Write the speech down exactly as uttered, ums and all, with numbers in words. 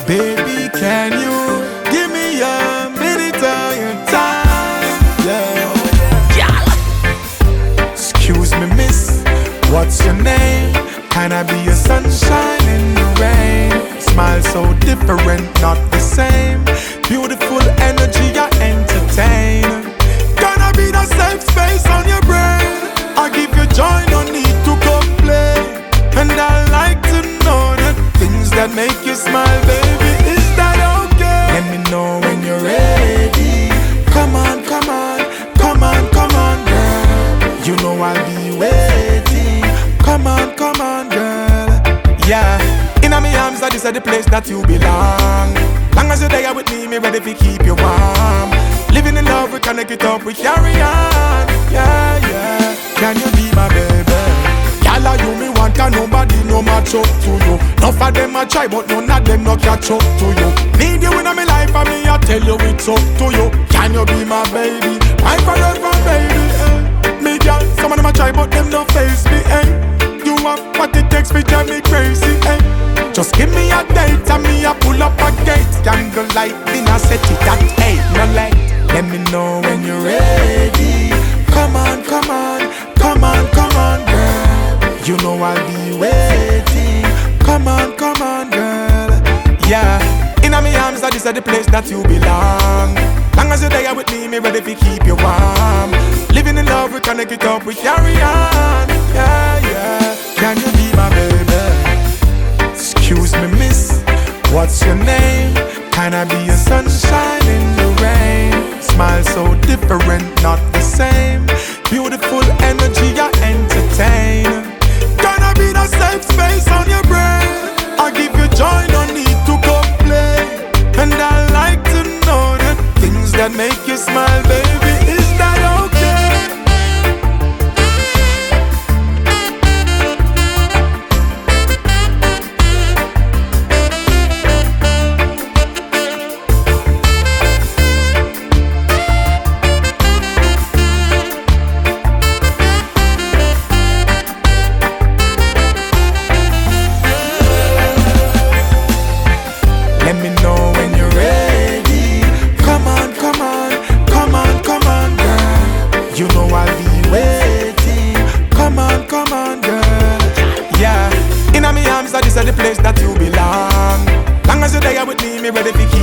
Baby, can you give me a minute of your time? Yeah. Excuse me, miss, what's your name? Can I be your sunshine in the rain? Smile so different, not the same. Beautiful energy, I entertain. Gonna be the safe space on your brain. I give you joy, no need to complain. And I like to know the things that make you smile, baby. Is that okay? Let me know when you're ready. Come on, come on, come on, come on, girl. You know I'll be waiting. Come on, come on, girl. Yeah, in my arms, this is the place that you belong. Long as you're there with me, me ready to keep you warm. Living in love, we connect it up, we carry on. Yeah, yeah. Can you be my baby? Y'all are you me want, and nobody no match up to you. Enough of them a try, but none of them no catch up to you. Need you in my life, and me I tell you it's up to you. Can you be my baby? My forever baby, eh? Me girl, some of them a try, but them don't face me, eh? You have what it takes, me drive me crazy, eh? Just give me a date, and me a pull up a gate. Candle light, dinner set it at eight, no light. Let me know when you're ready. Come on, come on, come on, come on, girl. You know I'll be waiting. Come on, come on, girl. Yeah, in my arms, that is the place that you belong. Long as you're there with me, me ready to keep you warm. Living in love, we connect it up, we carry on. Yeah, yeah. Can you be my baby? Excuse me, miss, what's your name? Can I be your sunshine in the rain? Smile so different, not the same. Beautiful energy, I entertain. Gonna be the safe space on your brain. I give you joy, no need to complain. And I like to know the things that make you smile, baby. Is that okay? Let me know when you're ready. Come on, come on, come on, come on, girl. You know I'll be waiting. Come on, come on, girl. Yeah, in my arms, that is the place that you belong. Long as you're there with me, me ready to